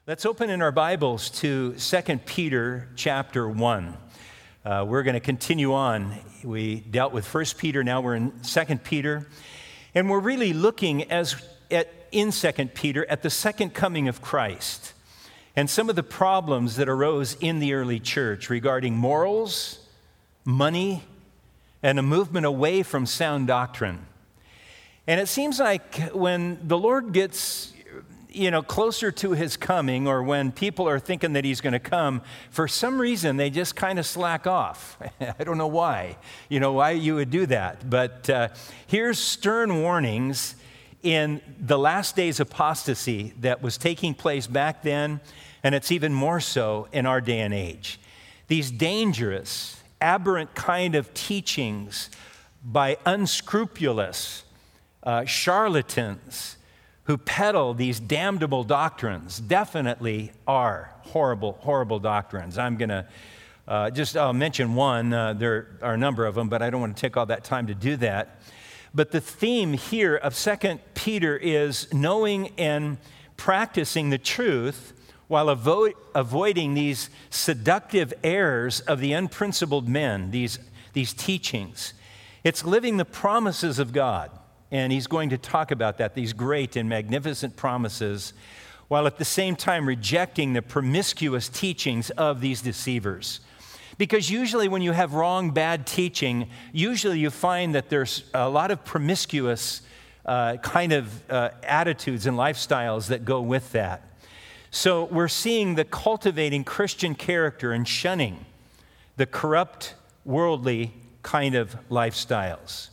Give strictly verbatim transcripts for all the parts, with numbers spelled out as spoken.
Let's open in our Bibles to Second Peter chapter one. Uh, we're going to continue on. We dealt with First Peter, now we're in Second Peter. And we're really looking as at in Second Peter at the second coming of Christ and some of the problems that arose in the early church regarding morals, money, and a movement away from sound doctrine. And it seems like when the Lord gets you know, closer to his coming, or when people are thinking that he's going to come, for some reason they just kind of slack off. I don't know why, you know, why you would do that. But uh, here's stern warnings in the last days apostasy that was taking place back then, and it's even more so in our day and age. These dangerous, aberrant kind of teachings by unscrupulous uh, charlatans who peddle these damnable doctrines definitely are horrible, horrible doctrines. I'm going to uh, just I'll mention one. Uh, there are a number of them, but I don't want to take all that time to do that. But the theme here of Second Peter is knowing and practicing the truth while avo- avoiding these seductive errors of the unprincipled men, these, these teachings. It's living the promises of God. And he's going to talk about that, these great and magnificent promises, while at the same time rejecting the promiscuous teachings of these deceivers. Because usually when you have wrong, bad teaching, usually you find that there's a lot of promiscuous uh, kind of uh, attitudes and lifestyles that go with that. So we're seeing the cultivating Christian character and shunning the corrupt, worldly kind of lifestyles.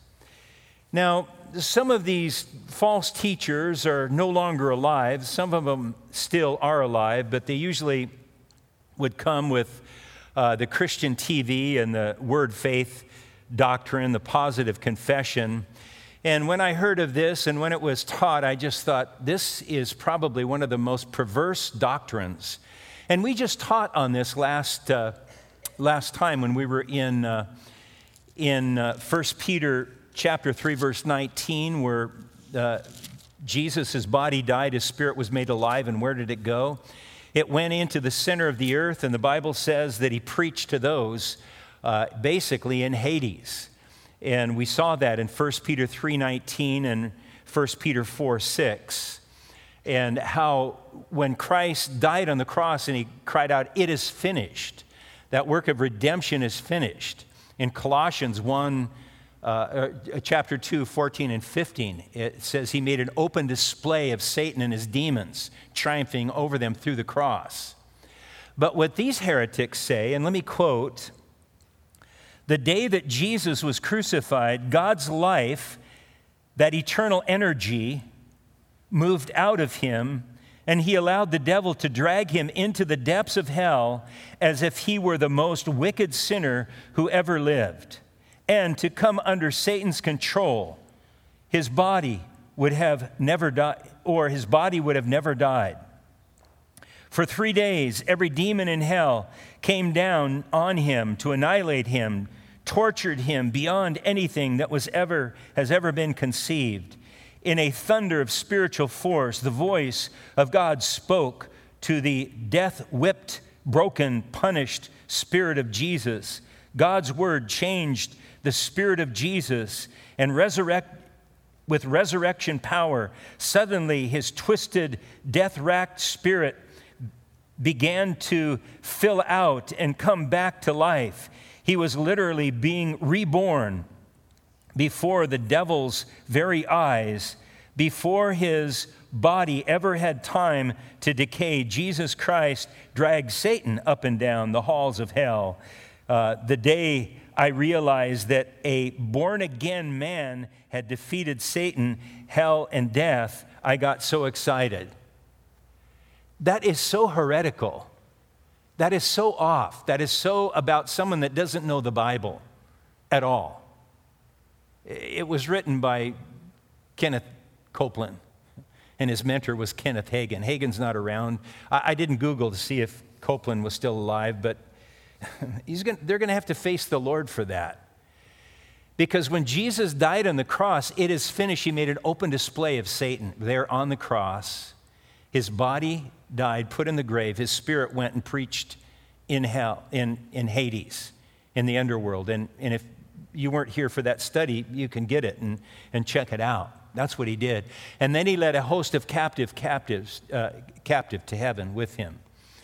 Now, some of these false teachers are no longer alive. Some of them still are alive, but they usually would come with uh, the Christian T V and the word faith doctrine, the positive confession. And when I heard of this and when it was taught, I just thought, this is probably one of the most perverse doctrines. And we just taught on this last uh, last time when we were in, uh, in uh, First Peter chapter three, verse nineteen, where uh, Jesus, his body died, his spirit was made alive, and where did it go? It went into the center of the earth, and the Bible says that he preached to those uh, basically in Hades. And we saw that in First Peter three nineteen and First Peter four six, and how when Christ died on the cross and he cried out, "It is finished," that work of redemption is finished. In Colossians one, Uh, chapter two, fourteen and fifteen, it says he made an open display of Satan and his demons, triumphing over them through the cross. But what these heretics say, and let me quote, "The day that Jesus was crucified, God's life, that eternal energy, moved out of him, and he allowed the devil to drag him into the depths of hell as if he were the most wicked sinner who ever lived. And to come under Satan's control, his body would have never died, or his body would have never died. For three days, every demon in hell came down on him to annihilate him, tortured him beyond anything that was ever has ever been conceived. In a thunder of spiritual force, the voice of God spoke to the death-whipped, broken, punished spirit of Jesus. God's word changed the spirit of Jesus, and resurrect with resurrection power, suddenly his twisted, death-racked spirit began to fill out and come back to life. He was literally being reborn before the devil's very eyes. Before his body ever had time to decay, Jesus Christ dragged Satan up and down the halls of hell. Uh, the day I realized that a born-again man had defeated Satan, hell, and death, I got so excited. That is so heretical. That is so off. That is so about someone that doesn't know the Bible at all. It was written by Kenneth Copeland, and his mentor was Kenneth Hagin. Hagin's not around. I, I didn't Google to see if Copeland was still alive, but He's going, they're going to have to face the Lord for that. Because when Jesus died on the cross, it is finished. He made an open display of Satan there on the cross. His body died, put in the grave. His spirit went and preached in hell, in, in Hades, in the underworld. And, and if you weren't here for that study, you can get it and, and check it out. That's what he did. And then he led a host of captive captives, uh, captive to heaven with him.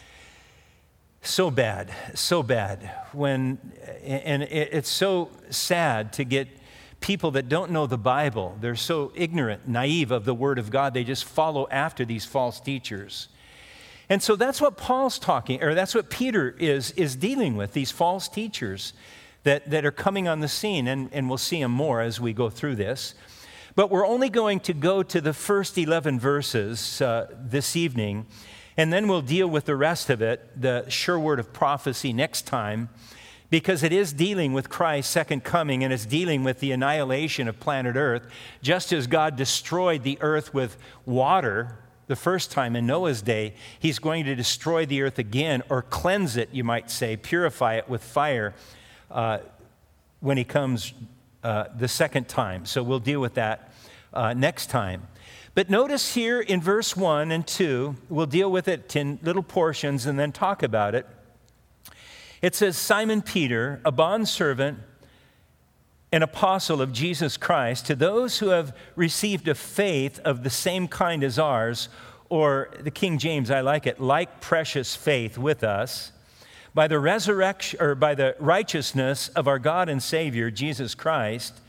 So bad, so bad. When, and it, it's so sad to get people that don't know the Bible. They're so ignorant, naive of the Word of God. They just follow after these false teachers. And so that's what Paul's talking, or that's what Peter is, is dealing with, these false teachers that, that are coming on the scene. And, and we'll see them more as we go through this. But we're only going to go to the first eleven verses uh, this evening, and then we'll deal with the rest of it, the sure word of prophecy, next time, because it is dealing with Christ's second coming, and it's dealing with the annihilation of planet Earth. Just as God destroyed the earth with water the first time in Noah's day, he's going to destroy the earth again, or cleanse it, you might say, purify it with fire uh, when he comes uh, the second time. So we'll deal with that uh, next time. But notice here in verse one and two, we'll deal with it in little portions and then talk about it. It says, Simon Peter, a bondservant, an apostle of Jesus Christ, to those who have received a faith of the same kind as ours, or the King James, I like it, like precious faith with us, by the resurrection, or by the righteousness of our God and Savior, Jesus Christ,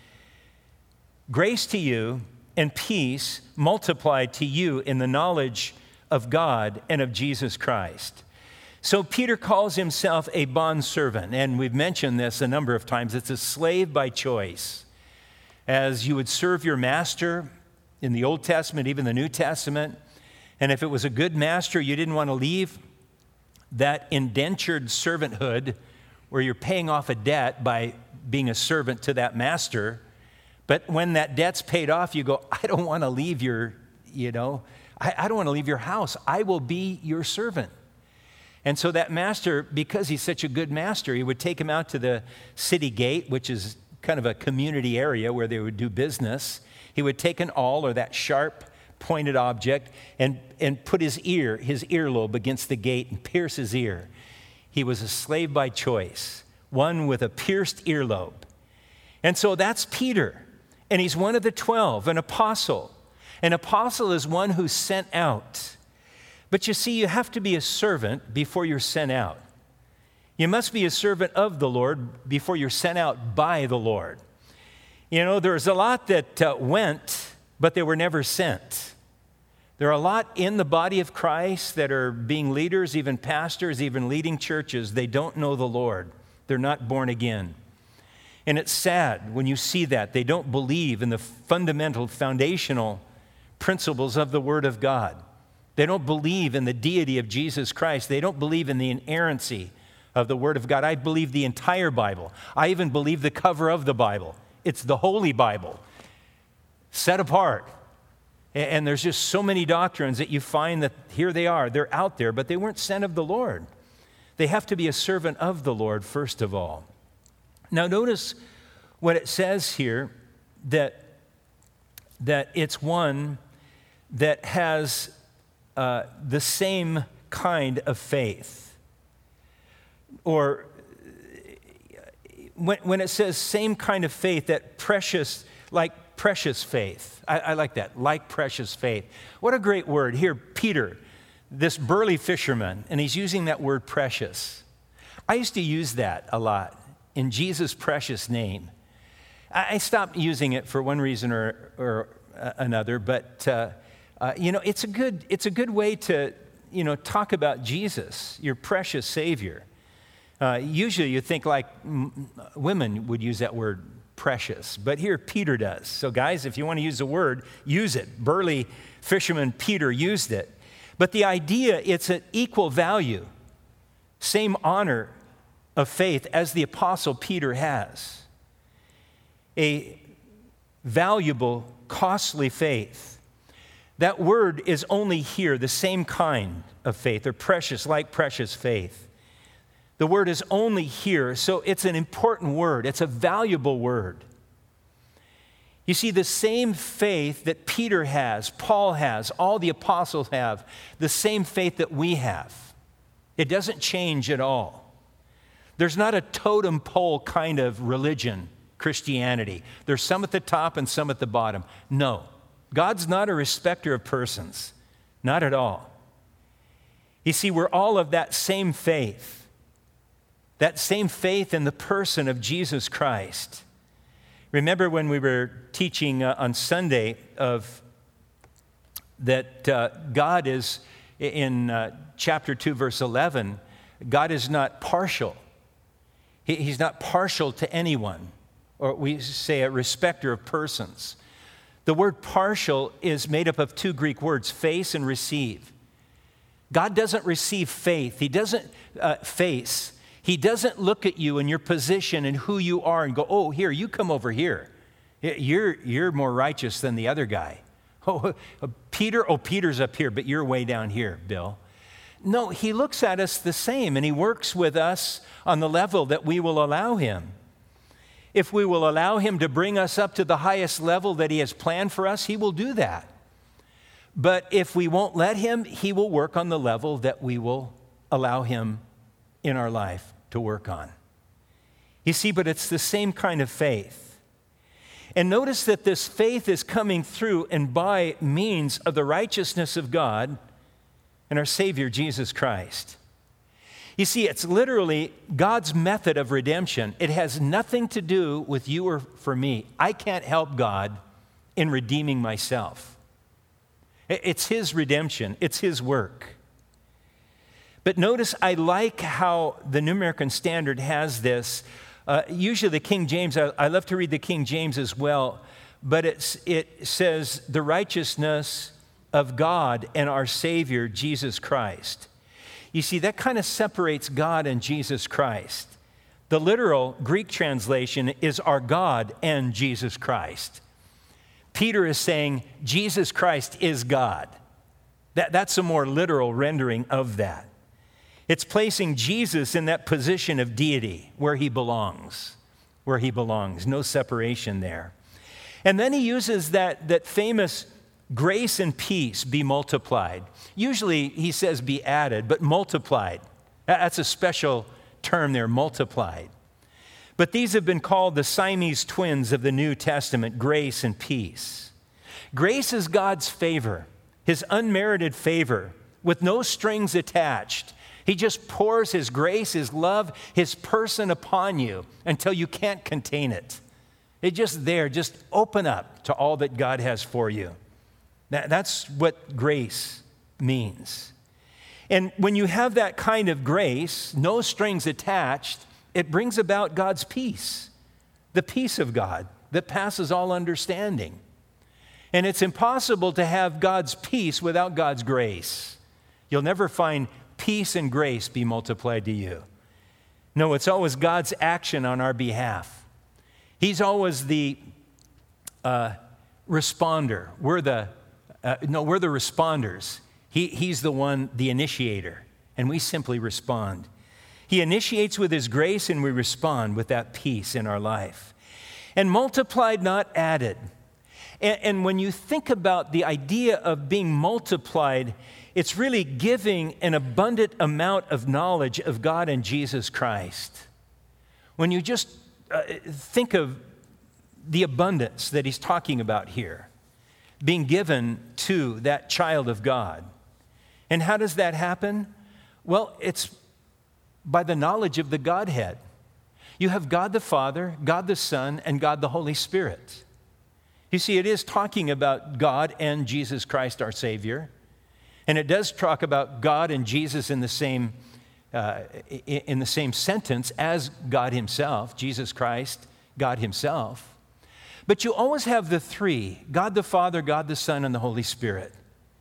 grace to you and peace multiplied to you in the knowledge of God and of Jesus Christ. So Peter calls himself a bondservant, and we've mentioned this a number of times. It's a slave by choice. As you would serve your master in the Old Testament, even the New Testament, and if it was a good master, you didn't want to leave that indentured servanthood where you're paying off a debt by being a servant to that master. But when that debt's paid off, you go, I don't want to leave your, you know, I, I don't want to leave your house. I will be your servant. And so that master, because he's such a good master, he would take him out to the city gate, which is kind of a community area where they would do business. He would take an awl, or that sharp pointed object, and, and put his ear, his earlobe against the gate and pierce his ear. He was a slave by choice, one with a pierced earlobe. And so that's Peter. And he's one of the twelve, an apostle. An apostle is one who's sent out. But you see, you have to be a servant before you're sent out. You must be a servant of the Lord before you're sent out by the Lord. You know, there's a lot that uh, went, but they were never sent. There are a lot in the body of Christ that are being leaders, even pastors, even leading churches. They don't know the Lord. They're not born again. And it's sad when you see that. They don't believe in the fundamental, foundational principles of the Word of God. They don't believe in the deity of Jesus Christ. They don't believe in the inerrancy of the Word of God. I believe the entire Bible. I even believe the cover of the Bible. It's the Holy Bible, set apart. And there's just so many doctrines that you find that here they are. They're out there, but they weren't sent of the Lord. They have to be a servant of the Lord, first of all. Now notice what it says here, that, that it's one that has uh, the same kind of faith. Or when, when it says same kind of faith, that precious, like precious faith. I, I like that, like precious faith. What a great word. Here, Peter, this burly fisherman, and he's using that word precious. I used to use that a lot. In Jesus' precious name. I stopped using it for one reason or, or uh, another, but uh, uh, you know, it's a good it's a good way to you know talk about Jesus, your precious Savior. Uh, usually, you think like m- women would use that word precious, but here Peter does. So, guys, if you want to use the word, use it. Burly fisherman Peter used it, but the idea, it's an equal value, same honor of faith as the Apostle Peter has. A valuable, costly faith. That word is only here, the same kind of faith, or precious, like precious faith. The word is only here, so it's an important word. It's a valuable word. You see, the same faith that Peter has, Paul has, all the apostles have, the same faith that we have. It doesn't change at all. There's not a totem pole kind of religion, Christianity. There's some at the top and some at the bottom. No, God's not a respecter of persons, not at all. You see, we're all of that same faith, that same faith in the person of Jesus Christ. Remember when we were teaching uh, on Sunday of that uh, God is, in uh, chapter two, verse eleven, God is not partial. He, he's not partial to anyone, or we say a respecter of persons. The word partial is made up of two Greek words, face and receive. God doesn't receive faith. He doesn't uh, face. He doesn't look at you and your position and who you are and go, oh, here, you come over here. You're, you're more righteous than the other guy. Oh, Peter, oh, Peter's up here, but you're way down here, Bill. No, he looks at us the same, and he works with us on the level that we will allow him. If we will allow him to bring us up to the highest level that he has planned for us, he will do that. But if we won't let him, he will work on the level that we will allow him in our life to work on. You see, but it's the same kind of faith. And notice that this faith is coming through and by means of the righteousness of God and our Savior, Jesus Christ. You see, it's literally God's method of redemption. It has nothing to do with you or for me. I can't help God in redeeming myself. It's his redemption. It's his work. But notice, I like how the New American Standard has this. Uh, usually the King James, I, I love to read the King James as well, but it's, it says the righteousness of God and our Savior, Jesus Christ. You see, that kind of separates God and Jesus Christ. The literal Greek translation is our God and Jesus Christ. Peter is saying Jesus Christ is God. That, that's a more literal rendering of that. It's placing Jesus in that position of deity where he belongs, where he belongs. No separation there. And then he uses that, that famous grace and peace be multiplied. Usually he says be added, but multiplied. That's a special term there, multiplied. But these have been called the Siamese twins of the New Testament, grace and peace. Grace is God's favor, his unmerited favor, with no strings attached. He just pours his grace, his love, his person upon you until you can't contain it. It's just there, just open up to all that God has for you. That's what grace means. And when you have that kind of grace, no strings attached, it brings about God's peace, the peace of God that passes all understanding. And it's impossible to have God's peace without God's grace. You'll never find peace and grace be multiplied to you. No, it's always God's action on our behalf. He's always the uh, responder. We're the, uh, no, we're the responders. He, he's the one, the initiator, and we simply respond. He initiates with his grace, and we respond with that peace in our life. And multiplied, not added. And, and when you think about the idea of being multiplied, it's really giving an abundant amount of knowledge of God and Jesus Christ. When you just uh, think of the abundance that he's talking about here, being given to that child of God. And how does that happen? Well, it's by the knowledge of the Godhead. You have God the Father, God the Son, and God the Holy Spirit. You see, it is talking about God and Jesus Christ, our Savior. And it does talk about God and Jesus in the same uh, in the same sentence as God himself, Jesus Christ, God himself. But you always have the three, God the Father, God the Son, and the Holy Spirit.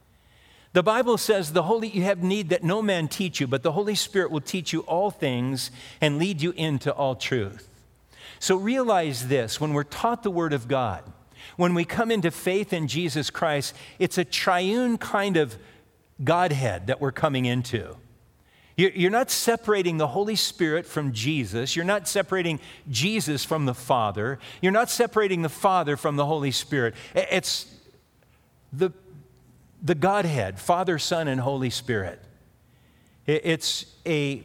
The Bible says the Holy, you have need that no man teach you, but the Holy Spirit will teach you all things and lead you into all truth. So realize this, when we're taught the Word of God, when we come into faith in Jesus Christ, it's a triune kind of Godhead that we're coming into. You're not separating the Holy Spirit from Jesus. You're not separating Jesus from the Father. You're not separating the Father from the Holy Spirit. It's the, the Godhead, Father, Son, and Holy Spirit. It's a,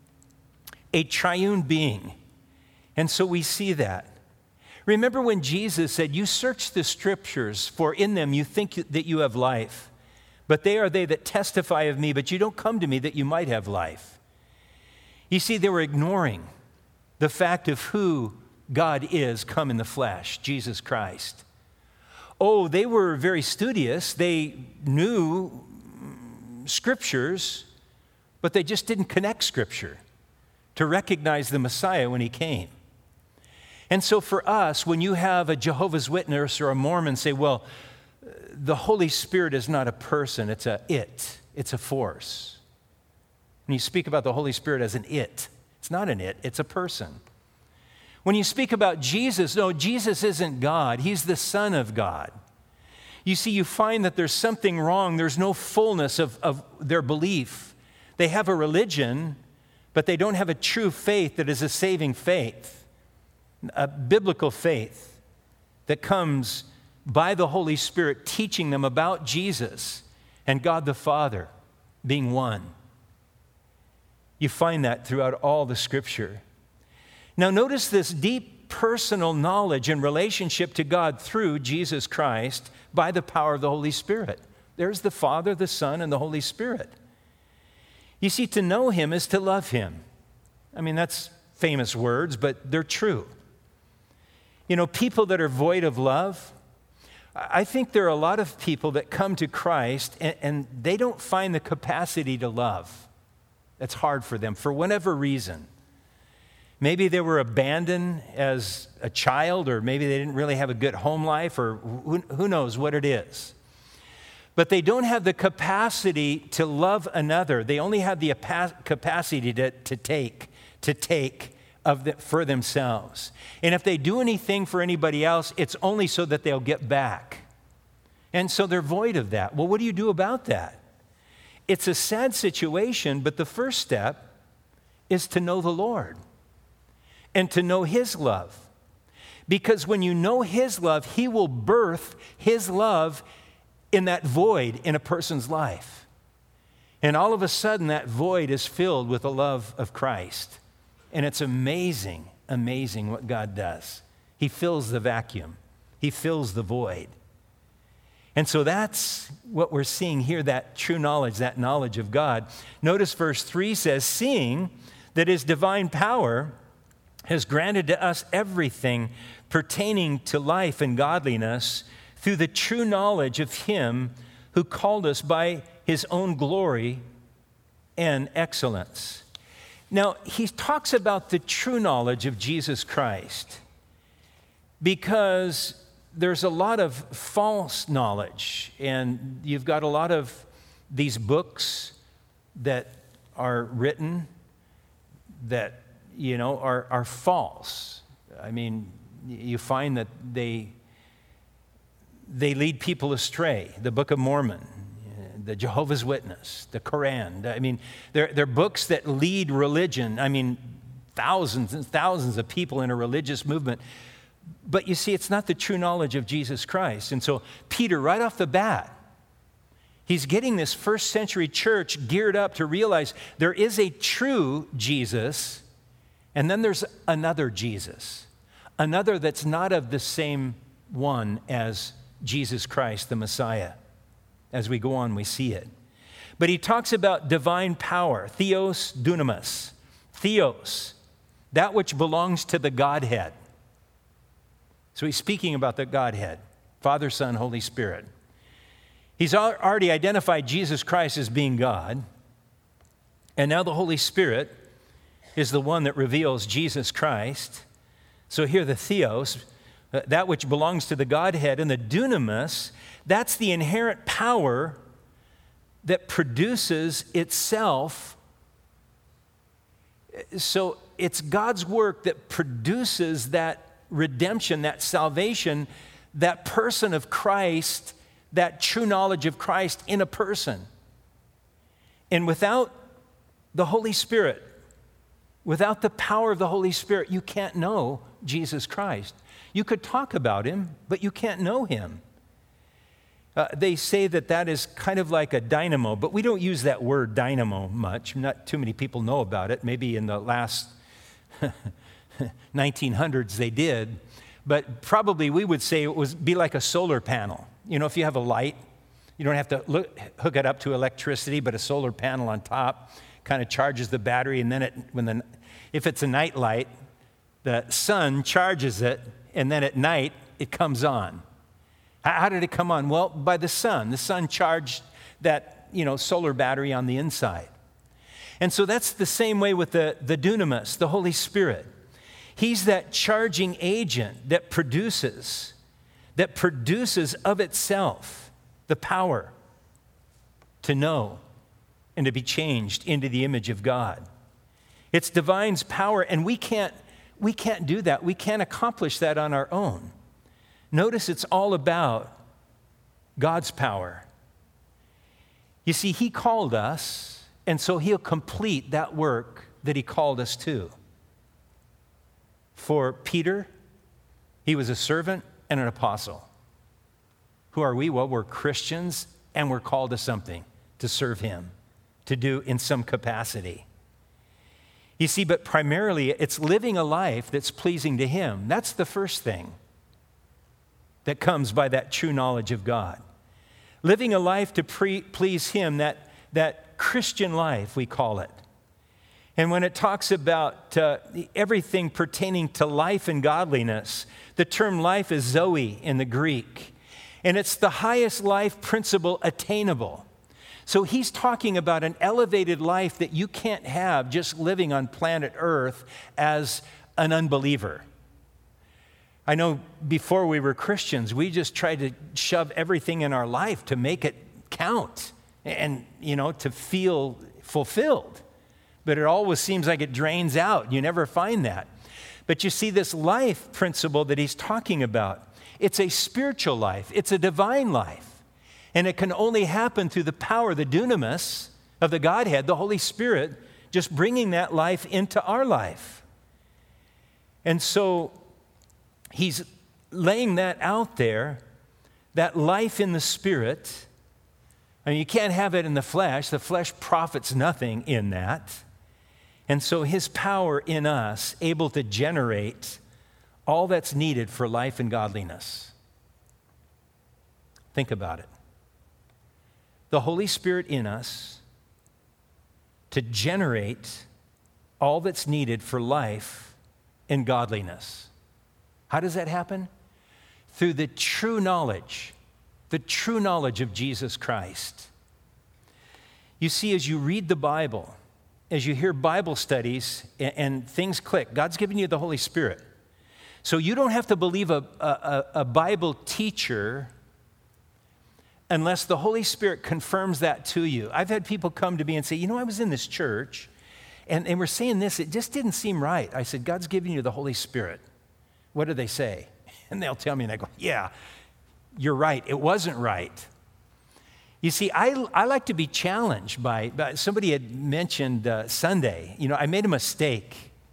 a triune being. And so we see that. Remember when Jesus said, "You search the Scriptures, for in them you think that you have life. But they are they that testify of me, but you don't come to me that you might have life." You see, they were ignoring the fact of who God is come in the flesh, Jesus Christ. Oh, they were very studious. They knew Scriptures, but they just didn't connect Scripture to recognize the Messiah when he came. And so for us, when you have a Jehovah's Witness or a Mormon say, well, the Holy Spirit is not a person, it's a it, it's a force. When you speak about the Holy Spirit as an it, it's not an it, it's a person. When you speak about Jesus, no, Jesus isn't God, he's the Son of God. You see, you find that there's something wrong, there's no fullness of, of their belief. They have a religion, but they don't have a true faith that is a saving faith, a biblical faith that comes by the Holy Spirit teaching them about Jesus and God the Father being one. You find that throughout all the Scripture. Now notice this deep personal knowledge and relationship to God through Jesus Christ by the power of the Holy Spirit. There's the Father, the Son, and the Holy Spirit. You see, to know him is to love him. I mean, that's famous words, but they're true. You know, people that are void of love, I think there are a lot of people that come to Christ and, and they don't find the capacity to love. It's hard for them for whatever reason. Maybe they were abandoned as a child, or maybe they didn't really have a good home life, or who, who knows what it is. But they don't have the capacity to love another. They only have the capacity to, to take, to take of the, for themselves. And if they do anything for anybody else, it's only so that they'll get back. And so they're void of that. Well, what do you do about that? It's a sad situation, but the first step is to know the Lord and to know his love. Because when you know his love, he will birth his love in that void in a person's life. And all of a sudden, that void is filled with the love of Christ. And it's amazing, amazing what God does. He fills the vacuum. He fills the void. And so that's what we're seeing here, that true knowledge, that knowledge of God. Notice verse three says, "Seeing that his divine power has granted to us everything pertaining to life and godliness through the true knowledge of him who called us by his own glory and excellence." Now, he talks about the true knowledge of Jesus Christ because there's a lot of false knowledge, and you've got a lot of these books that are written that, you know, are, are false. I mean, you find that they, they lead people astray. The Book of Mormon, the Jehovah's Witness, the Quran. I mean, they're, they're books that lead religion. I mean, thousands and thousands of people in a religious movement. But you see, it's not the true knowledge of Jesus Christ. And so Peter, right off the bat, he's getting this first century church geared up to realize there is a true Jesus, and then there's another Jesus, another that's not of the same one as Jesus Christ, the Messiah. As we go on, we see it. But he talks about divine power, theos dunamis, theos, that which belongs to the Godhead. So he's speaking about the Godhead, Father, Son, Holy Spirit. He's already identified Jesus Christ as being God, and now the Holy Spirit is the one that reveals Jesus Christ. So here the theos, that which belongs to the Godhead, and the dunamis, that's the inherent power that produces itself. So it's God's work that produces that redemption, that salvation, that person of Christ, that true knowledge of Christ in a person. And without the Holy Spirit. Without the power of the Holy Spirit, you can't know Jesus Christ. You could talk about him, but you can't know him. Uh, they say that that is kind of like a dynamo, but we don't use that word dynamo much. Not too many people know about it. Maybe in the last nineteen hundreds they did, but probably we would say it would be like a solar panel. You know, if you have a light, you don't have to look, hook it up to electricity, but a solar panel on top kind of charges the battery, and then it, when the, if it's a night light, the sun charges it, and then at night it comes on. How did it come on? Well, by the sun. The sun charged that, you know, solar battery on the inside. And so that's the same way with the, the dunamis, the Holy Spirit. He's that charging agent that produces, that produces of itself the power to know and to be changed into the image of God. It's divine's power, and we can't, we can't do that. We can't accomplish that on our own. Notice it's all about God's power. You see, he called us, and so he'll complete that work that he called us to. For Peter, he was a servant and an apostle. Who are we? Well, we're Christians, and we're called to something, to serve him, to do in some capacity. You see, but primarily it's living a life that's pleasing to him. That's the first thing that comes by that true knowledge of God. Living a life to pre- please him, that, that Christian life, we call it. And when it talks about uh, everything pertaining to life and godliness, the term life is Zoe in the Greek. And it's the highest life principle attainable. So he's talking about an elevated life that you can't have just living on planet Earth as an unbeliever. I know before we were Christians, we just tried to shove everything in our life to make it count and, you know, to feel fulfilled. But it always seems like it drains out. You never find that. But you see, this life principle that he's talking about, it's a spiritual life. It's a divine life. And it can only happen through the power, the dunamis of the Godhead, the Holy Spirit, just bringing that life into our life. And so he's laying that out there, that life in the Spirit. I mean, you can't have it in the flesh. The flesh profits nothing in that. And so his power in us, able to generate all that's needed for life and godliness. Think about it. The Holy Spirit in us to generate all that's needed for life and godliness. How does that happen? Through the true knowledge, the true knowledge of Jesus Christ. You see, as you read the Bible, as you hear Bible studies and, and things click, God's given you the Holy Spirit. So you don't have to believe a, a, a Bible teacher unless the Holy Spirit confirms that to you. I've had people come to me and say, you know, I was in this church, and, and we're saying this, it just didn't seem right. I said, God's giving you the Holy Spirit. What do they say? And they'll tell me, and I go, yeah, you're right. It wasn't right. You see, I, I like to be challenged by, by somebody had mentioned uh, Sunday. You know, I made a mistake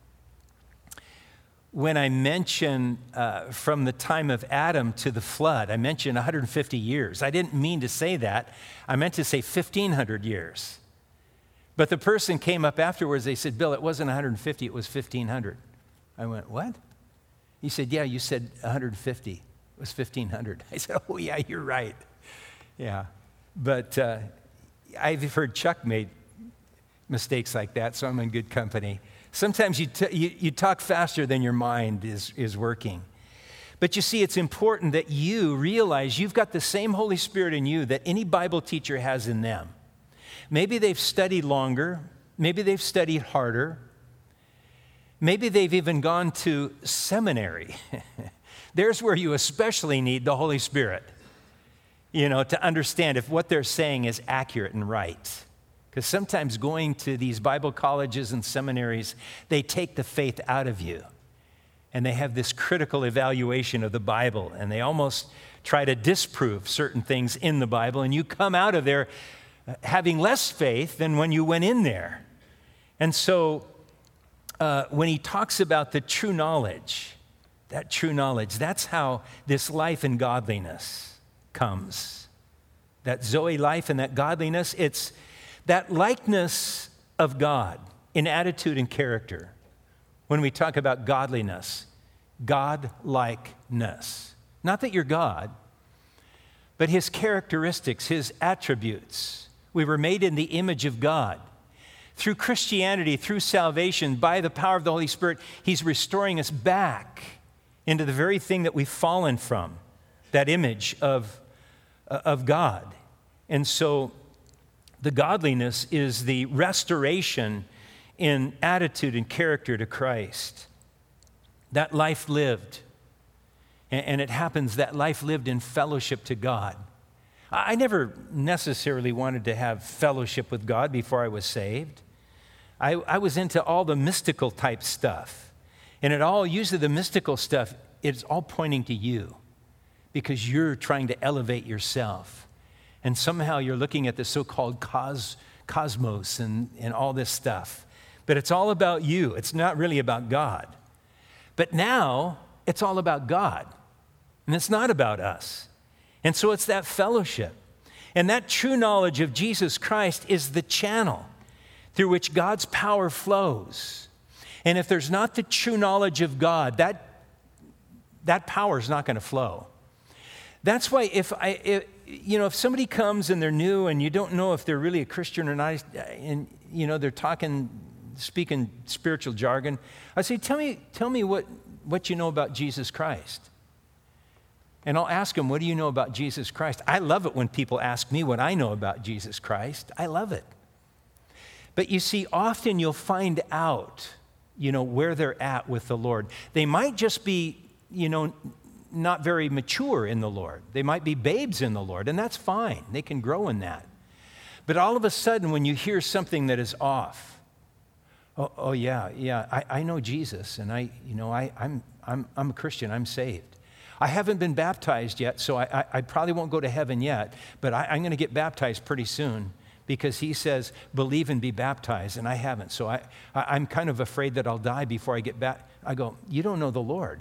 when I mentioned uh, from the time of Adam to the flood. I mentioned one hundred fifty years. I didn't mean to say that. I meant to say fifteen hundred years. But the person came up afterwards. They said, Bill, it wasn't one hundred fifty, it was fifteen hundred. I went, what? He said, yeah, you said one hundred fifty. It was fifteen hundred. I said, oh, yeah, you're right. Yeah. But uh, I've heard Chuck made mistakes like that, so I'm in good company. Sometimes you, t- you, you talk faster than your mind is, is working. But you see, it's important that you realize you've got the same Holy Spirit in you that any Bible teacher has in them. Maybe they've studied longer. Maybe they've studied harder. Maybe they've even gone to seminary. There's where you especially need the Holy Spirit, you know, to understand if what they're saying is accurate and right. Because sometimes going to these Bible colleges and seminaries, they take the faith out of you. And they have this critical evaluation of the Bible. And they almost try to disprove certain things in the Bible. And you come out of there having less faith than when you went in there. And so uh, when he talks about the true knowledge, that true knowledge, that's how this life in godliness comes. That Zoe life and that godliness, it's that likeness of God in attitude and character. When we talk about godliness, God-likeness. Not that you're God, but his characteristics, his attributes. We were made in the image of God. Through Christianity, through salvation, by the power of the Holy Spirit, he's restoring us back into the very thing that we've fallen from, that image of, uh, of God. And so the godliness is the restoration in attitude and character to Christ. That life lived, and it happens that life lived in fellowship to God. I never necessarily wanted to have fellowship with God before I was saved. I, I was into all the mystical type stuff, and it all, usually the mystical stuff, it's all pointing to you because you're trying to elevate yourself. And somehow you're looking at the so-called cos, cosmos and, and all this stuff. But it's all about you. It's not really about God. But now it's all about God, and it's not about us. And so it's that fellowship. And that true knowledge of Jesus Christ is the channel through which God's power flows. And if there's not the true knowledge of God, that, that power is not going to flow. That's why if I, if, you know, if somebody comes and they're new and you don't know if they're really a Christian or not, and, you know, they're talking, speaking spiritual jargon, I say, tell me, tell me what, what you know about Jesus Christ. And I'll ask them, what do you know about Jesus Christ? I love it when people ask me what I know about Jesus Christ. I love it. But you see, often you'll find out, you know, where they're at with the Lord. They might just be, you know, not very mature in the Lord. They might be babes in the Lord, and that's fine. They can grow in that. But all of a sudden, when you hear something that is off, oh, oh yeah, yeah, I, I know Jesus, and I, you know, I, I'm, I'm, I'm a Christian. I'm saved. I haven't been baptized yet, so I, I, I probably won't go to heaven yet, but I, I'm going to get baptized pretty soon because he says, believe and be baptized, and I haven't. So I, I, I'm kind of afraid that I'll die before I get back. I go, you don't know the Lord.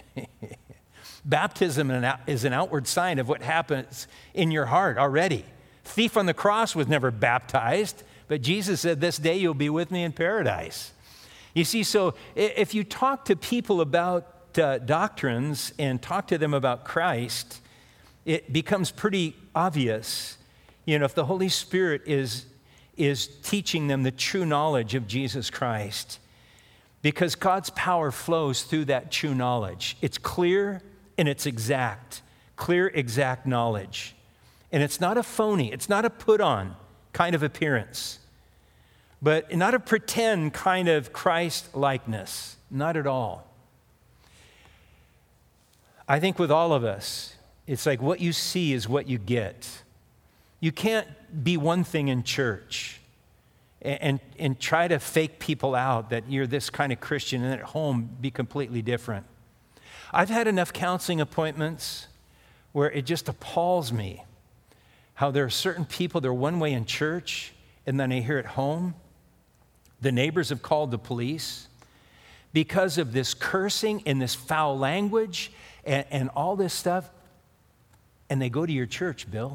Baptism is an outward sign of what happens in your heart already. Thief on the cross was never baptized, but Jesus said, this day you'll be with me in paradise. You see, so if you talk to people about Uh, doctrines and talk to them about Christ, it becomes pretty obvious, you know, if the Holy Spirit is, is teaching them the true knowledge of Jesus Christ, because God's power flows through that true knowledge. It's clear and it's exact, clear, exact knowledge. And it's not a phony, it's not a put-on kind of appearance, but not a pretend kind of Christ-likeness, not at all. I think with all of us, it's like what you see is what you get. You can't be one thing in church and, and, and try to fake people out that you're this kind of Christian and at home be completely different. I've had enough counseling appointments where it just appalls me how there are certain people, they're one way in church, and then I hear at home, the neighbors have called the police because of this cursing and this foul language and, and all this stuff, and they go to your church, Bill.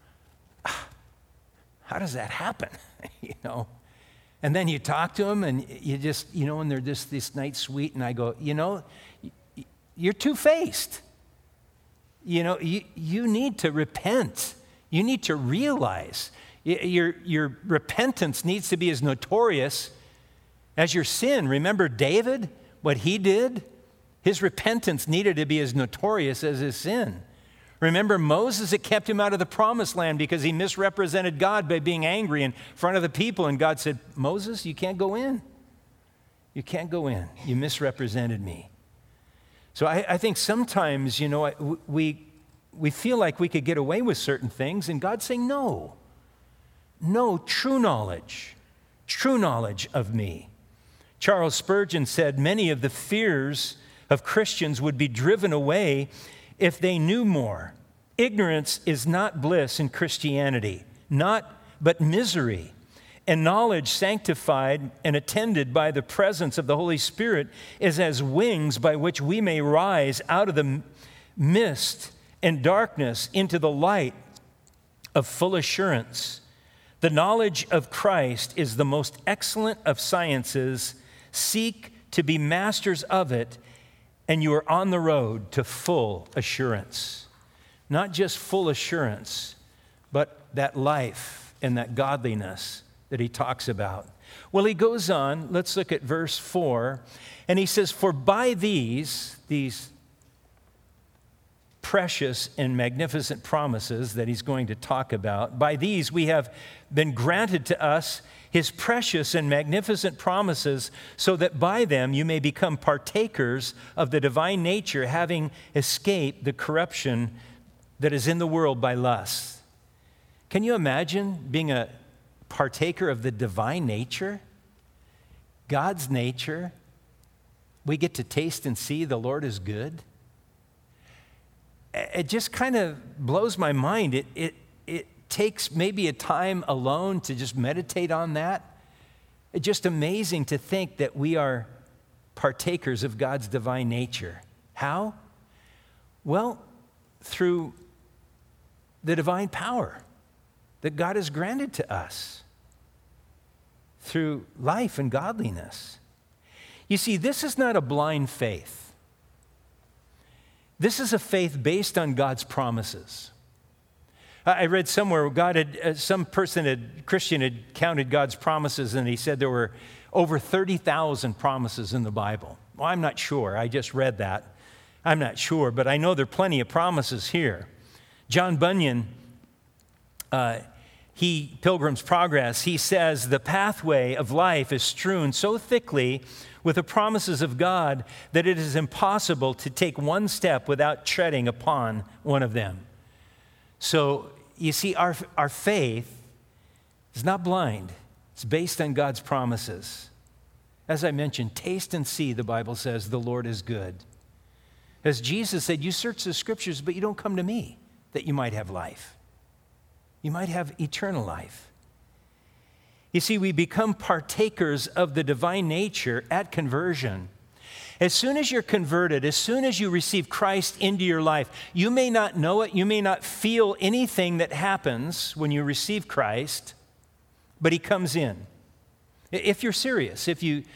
How does that happen? you know? And then you talk to them, and you just, you know, and they're just this night sweet, and I go, you know, you're two-faced. You know, you, you need to repent. You need to realize your, your repentance needs to be as notorious as your sin. Remember David, what he did? His repentance needed to be as notorious as his sin. Remember Moses, it kept him out of the promised land because he misrepresented God by being angry in front of the people. And God said, Moses, you can't go in. You can't go in. You misrepresented me. So I, I think sometimes, you know, we, we feel like we could get away with certain things, and God's saying, no. No, true knowledge. True knowledge of me. Charles Spurgeon said, many of the fears of Christians would be driven away if they knew more. Ignorance is not bliss in Christianity, not but misery. And knowledge sanctified and attended by the presence of the Holy Spirit is as wings by which we may rise out of the mist and darkness into the light of full assurance. The knowledge of Christ is the most excellent of sciences. Seek to be masters of it, and you are on the road to full assurance. Not just full assurance, but that life and that godliness that he talks about. Well, he goes on, let's look at verse four, and he says, for by these, these precious and magnificent promises that he's going to talk about, by these we have been granted to us his precious and magnificent promises, so that by them you may become partakers of the divine nature, having escaped the corruption that is in the world by lust. Can you imagine being a partaker of the divine nature? God's nature. We get to taste and see the Lord is good. It just kind of blows my mind. It, it, it takes maybe a time alone to just meditate on that. It's just amazing to think that we are partakers of God's divine nature. How? Well, through the divine power that God has granted to us through life and godliness. You see, this is not a blind faith. This is a faith based on God's promises. I read somewhere God had, some person, had, Christian had counted God's promises, and he said there were over thirty thousand promises in the Bible. Well, I'm not sure. I just read that. I'm not sure, but I know there are plenty of promises here. John Bunyan, uh, he, Pilgrim's Progress, he says, the pathway of life is strewn so thickly with the promises of God that it is impossible to take one step without treading upon one of them. So, you see, our, our faith is not blind. It's based on God's promises. As I mentioned, taste and see, the Bible says, the Lord is good. As Jesus said, you search the scriptures, but you don't come to me that you might have life. You might have eternal life. You see, we become partakers of the divine nature at conversion. As soon as you're converted, as soon as you receive Christ into your life, you may not know it, you may not feel anything that happens when you receive Christ, but he comes in. If you're serious, if you,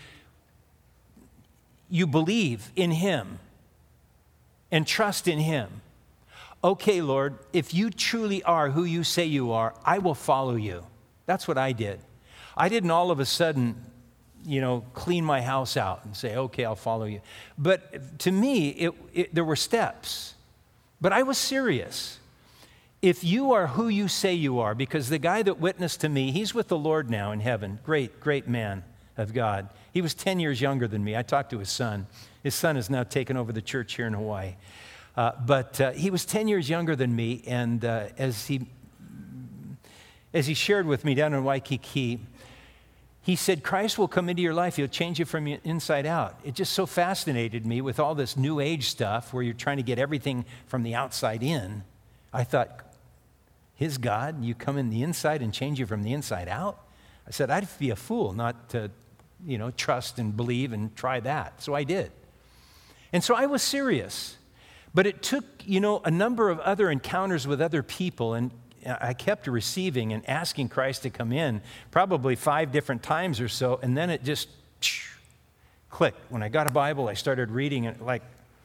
you believe in him and trust in him, okay, Lord, if you truly are who you say you are, I will follow you. That's what I did. I didn't all of a sudden, you know, clean my house out and say, okay, I'll follow you. But to me, it, it, there were steps. But I was serious. If you are who you say you are, because the guy that witnessed to me, he's with the Lord now in heaven. Great, great man of God. He was ten years younger than me. I talked to his son. His son has now taken over the church here in Hawaii. Uh, but uh, he was ten years younger than me, and uh, as he as he shared with me down in Waikiki, he said, Christ will come into your life. He'll change you from inside out. It just so fascinated me with all this New Age stuff where you're trying to get everything from the outside in. I thought, his God, you come in the inside and change you from the inside out? I said, I'd be a fool not to, you know, trust and believe and try that. So I did. And so I was serious. But it took, you know, a number of other encounters with other people, and I kept receiving and asking Christ to come in probably five different times or so, and then it just clicked. When I got a Bible, I started reading it like,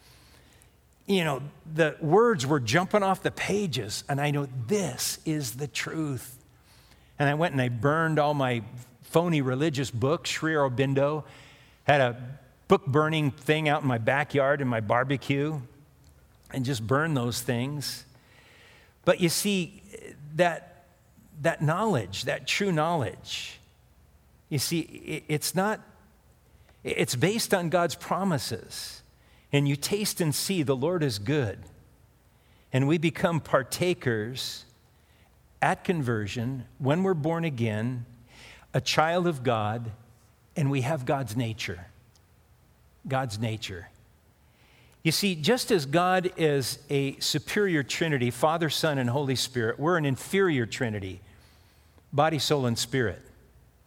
you know, the words were jumping off the pages, and I know this is the truth. And I went and I burned all my phony religious books, Sri Aurobindo, had a book burning thing out in my backyard in my barbecue, and just burn those things. But you see, that, that knowledge, that true knowledge, you see, it, it's not, it's based on God's promises. And you taste and see the Lord is good. And we become partakers at conversion when we're born again, a child of God, and we have God's nature. God's nature. You see, just as God is a superior Trinity, Father, Son, and Holy Spirit, we're an inferior Trinity, body, soul, and spirit.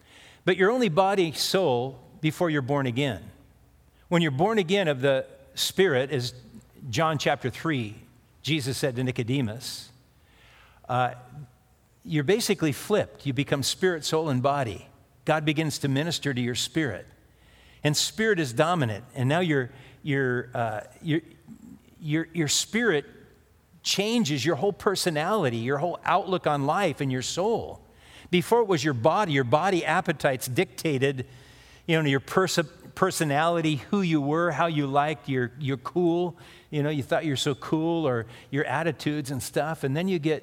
but you're only body, soul, before you're born again. When you're born again of the Spirit, as John chapter three, Jesus said to Nicodemus, uh, you're basically flipped. You become spirit, soul, and body. God begins to minister to your spirit. And spirit is dominant. And now your, your, uh, your, your, your spirit changes your whole personality, your whole outlook on life, and your soul. Before it was your body. Your body appetites dictated, you know, your pers- personality, who you were, how you liked, you're, you're cool. You know, you thought you're so cool, or your attitudes and stuff. And then you get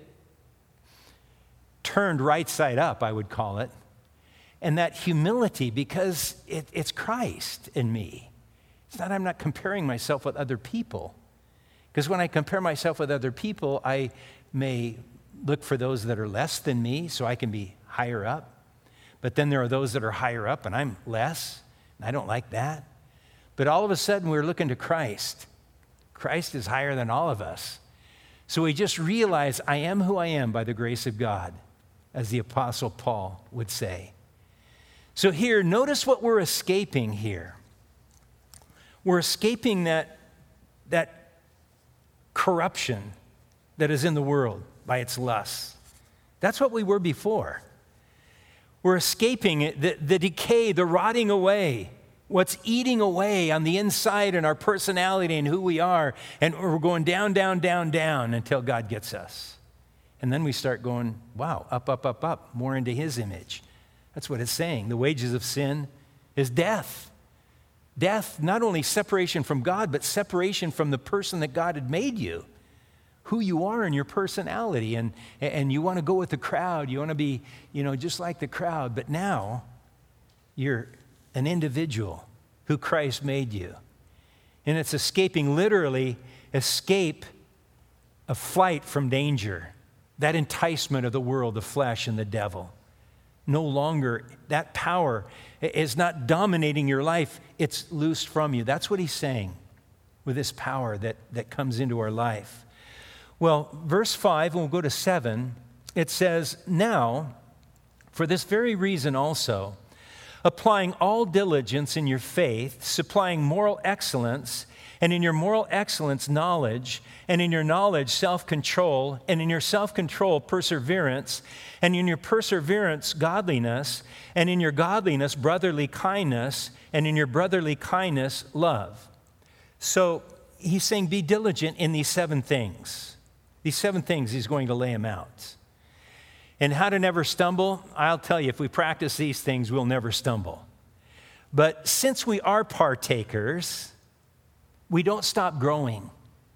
turned right side up, I would call it. And that humility, because it, it's Christ in me. It's not, I'm not comparing myself with other people. Because when I compare myself with other people, I may look for those that are less than me so I can be higher up. But then there are those that are higher up and I'm less. And I don't like that. But all of a sudden we're looking to Christ. Christ is higher than all of us. So we just realize I am who I am by the grace of God, as the Apostle Paul would say. So here, notice what we're escaping here. We're escaping that, that corruption that is in the world by its lusts. That's what we were before. We're escaping it, the, the decay, the rotting away, what's eating away on the inside in our personality and who we are. And we're going down, down, down, down until God gets us. And then we start going, wow, up, up, up, up, more into his image. That's what it's saying. The wages of sin is death. Death, not only separation from God, but separation from the person that God had made you, who you are in your personality. And, and you want to go with the crowd. You want to be, you know, just like the crowd. But now you're an individual who Christ made you. And it's escaping, literally, escape a flight from danger. That enticement of the world, the flesh, and the devil. No longer, that power is not dominating your life. It's loosed from you. That's what he's saying with this power that, that comes into our life. Well, verse five, and we'll go to seven, it says, now, for this very reason also, applying all diligence in your faith, supplying moral excellence, and in your moral excellence, knowledge, and in your knowledge, self-control, and in your self-control, perseverance, and in your perseverance, godliness, and in your godliness, brotherly kindness, and in your brotherly kindness, love. So he's saying be diligent in these seven things. These seven things he's going to lay them out. And how to never stumble, I'll tell you, if we practice these things, we'll never stumble. But since we are partakers, we don't stop growing.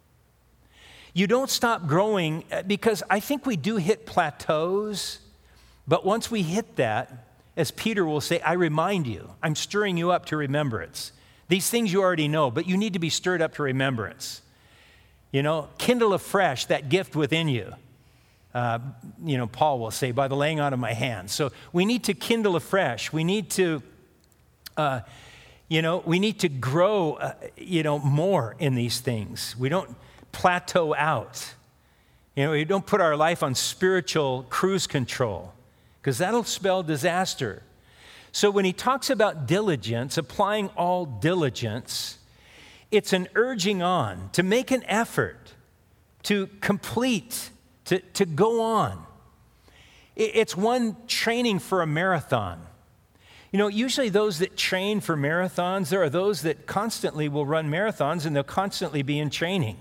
You don't stop growing because I think we do hit plateaus, but once we hit that, as Peter will say, I remind you, I'm stirring you up to remembrance. These things you already know, but you need to be stirred up to remembrance. You know, kindle afresh that gift within you. Uh, you know, Paul will say, by the laying on of my hands. So we need to kindle afresh. We need to, uh, you know, we need to grow, uh, you know, more in these things. We don't plateau out. You know, we don't put our life on spiritual cruise control because that'll spell disaster. So when he talks about diligence, applying all diligence, it's an urging on to make an effort, to complete, to, to go on. It's one training for a marathon. You know, usually those that train for marathons, there are those that constantly will run marathons and they'll constantly be in training.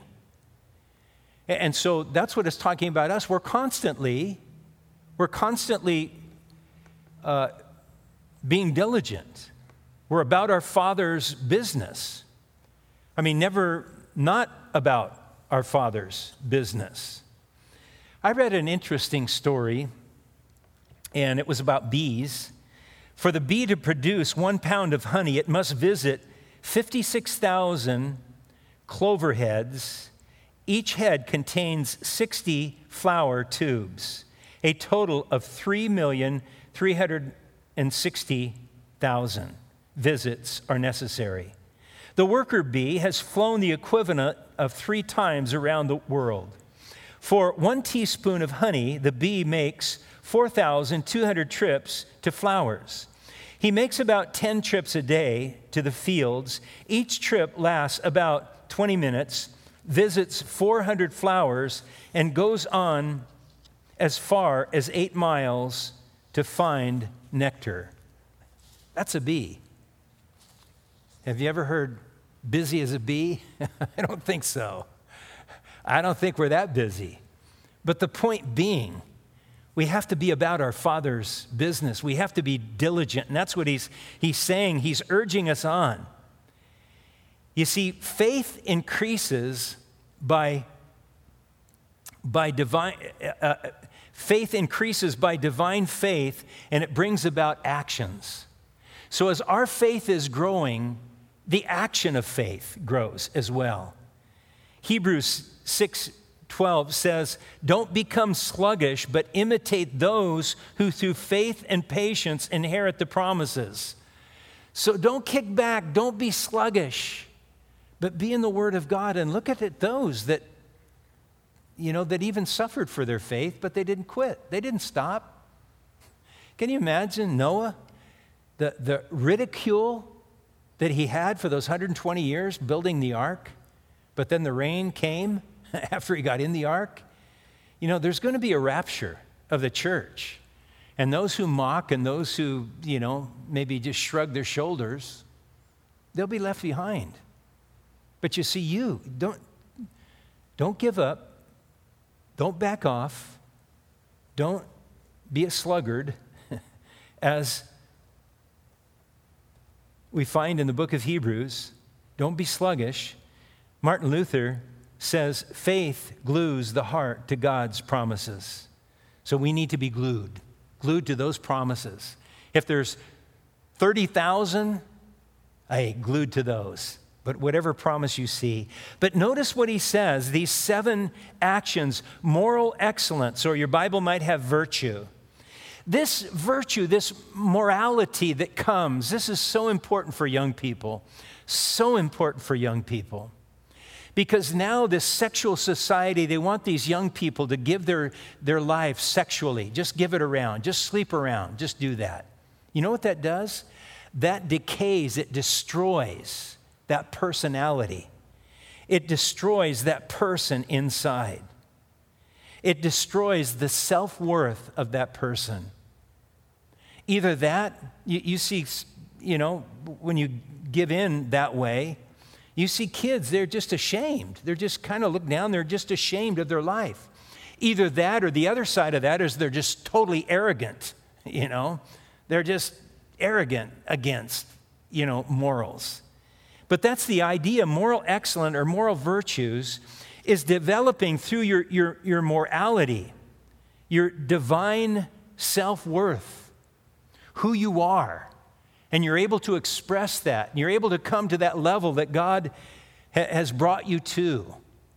And so that's what it's talking about us. We're constantly, we're constantly uh, being diligent. We're about our Father's business. I mean, never not about our Father's business. I read an interesting story, and it was about bees. For the bee to produce one pound of honey, it must visit fifty-six thousand clover heads. Each head contains sixty flower tubes. A total of three million three hundred sixty thousand visits are necessary. The worker bee has flown the equivalent of three times around the world. For one teaspoon of honey, the bee makes four thousand two hundred trips to flowers. He makes about ten trips a day to the fields. Each trip lasts about twenty minutes, visits four hundred flowers, and goes on as far as eight miles to find nectar. That's a bee. Have you ever heard busy as a bee? I don't think so. I don't think we're that busy. But the point being, we have to be about our Father's business. We have to be diligent, and that's what he's, he's saying. He's urging us on. You see, faith increases by, by divine, uh, faith increases by divine faith, and it brings about actions. So as our faith is growing, the action of faith grows as well. Hebrews six twelve says, "Don't become sluggish, but imitate those who through faith and patience inherit the promises." So don't kick back, don't be sluggish, but be in the Word of God and look at it, those that, you know, that even suffered for their faith, but they didn't quit. They didn't stop. Can you imagine Noah? The, the ridicule that he had for those one hundred twenty years building the ark, but then the rain came after he got in the ark. You know, there's going to be a rapture of the church. And those who mock and those who, you know, maybe just shrug their shoulders, they'll be left behind. But you see, you, don't, don't give up. Don't back off. Don't be a sluggard, as we find in the book of Hebrews. Don't be sluggish. Martin Luther says faith glues the heart to God's promises. So we need to be glued, glued to those promises. If there's thirty thousand, hey, glued to those. But whatever promise you see. But notice what he says, these seven actions: moral excellence, or your Bible might have virtue. This virtue, this morality that comes, this is so important for young people, so important for young people. Because now this sexual society, they want these young people to give their, their life sexually. Just give it around. Just sleep around. Just do that. You know what that does? That decays. It destroys that personality. It destroys that person inside. It destroys the self-worth of that person. Either that, you, you see, you know, when you give in that way, you see kids, they're just ashamed. They're just kind of look down, they're just ashamed of their life. Either that, or the other side of that is they're just totally arrogant, you know. They're just arrogant against, you know, morals. But that's the idea. Moral excellence or moral virtues is developing through your, your, your morality, your divine self-worth, who you are. And you're able to express that. And you're able to come to that level that God ha- has brought you to.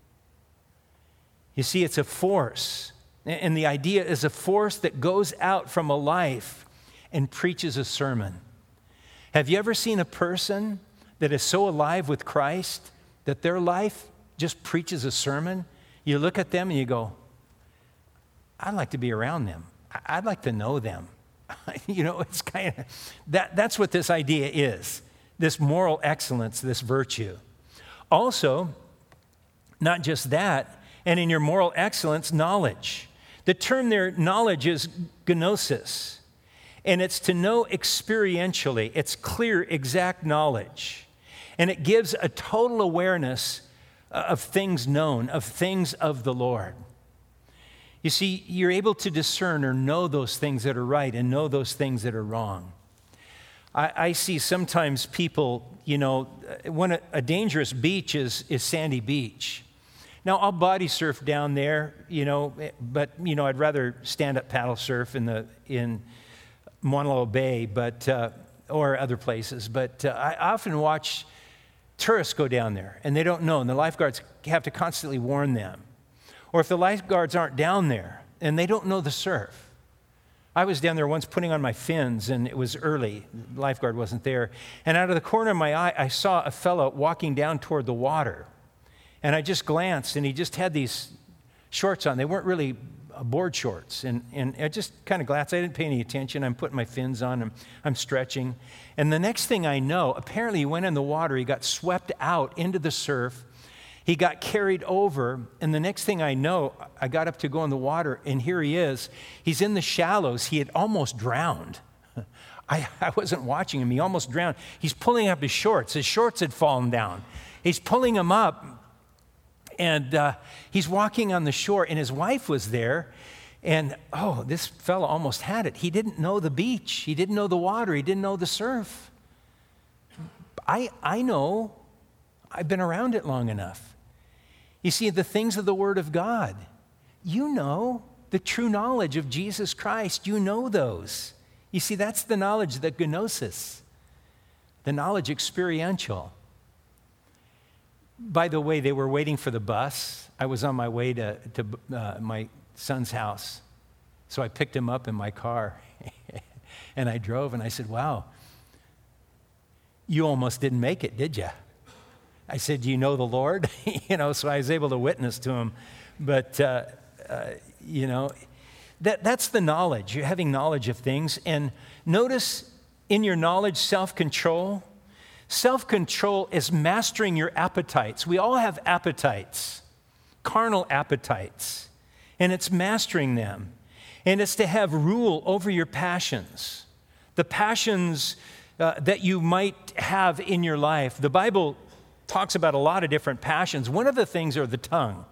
You see, it's a force. And the idea is a force that goes out from a life and preaches a sermon. Have you ever seen a person that is so alive with Christ that their life just preaches a sermon? You look at them and you go, I'd like to be around them. I'd like to know them. You know, it's kind of, that, that's what this idea is, this moral excellence, this virtue. Also, not just that, and in your moral excellence, knowledge. The term there, knowledge, is gnosis, and it's to know experientially. It's clear, exact knowledge, and it gives a total awareness of things known, of things of the Lord. You see, you're able to discern or know those things that are right and know those things that are wrong. I, I see sometimes people, you know, when a, a dangerous beach is, is Sandy Beach. Now, I'll body surf down there, you know, but, you know, I'd rather stand-up paddle surf in the in Mauna Loa Bay, but, uh, or other places. But uh, I often watch tourists go down there, and they don't know, and the lifeguards have to constantly warn them. Or if the lifeguards aren't down there and they don't know the surf. I was down there once putting on my fins, and it was early. The lifeguard wasn't there. And out of the corner of my eye, I saw a fellow walking down toward the water. And I just glanced, and he just had these shorts on. They weren't really board shorts, and, and I just kind of glanced. I didn't pay any attention. I'm putting my fins on, I'm, I'm stretching. And the next thing I know, apparently he went in the water, he got swept out into the surf, he got carried over, and the next thing I know, I got up to go in the water, and here he is. He's in the shallows. He had almost drowned. I, I wasn't watching him. He almost drowned. He's pulling up his shorts. His shorts had fallen down. He's pulling them up, and uh, he's walking on the shore, and his wife was there. And, oh, this fellow almost had it. He didn't know the beach. He didn't know the water. He didn't know the surf. I, I know. I've been around it long enough. You see, the things of the Word of God, you know the true knowledge of Jesus Christ. You know those. You see, that's the knowledge, the gnosis, the knowledge experiential. By the way, they were waiting for the bus. I was on my way to, to uh, my son's house. So I picked him up in my car, and I drove, and I said, wow, you almost didn't make it, did you? I said, do you know the Lord? you know, so I was able to witness to him. But, uh, uh, you know, that, that's the knowledge. You're having knowledge of things. And notice in your knowledge, self-control. Self-control is mastering your appetites. We all have appetites, carnal appetites, and it's mastering them. And it's to have rule over your passions, the passions uh, that you might have in your life. The Bible talks about a lot of different passions. One of the things are the tongue.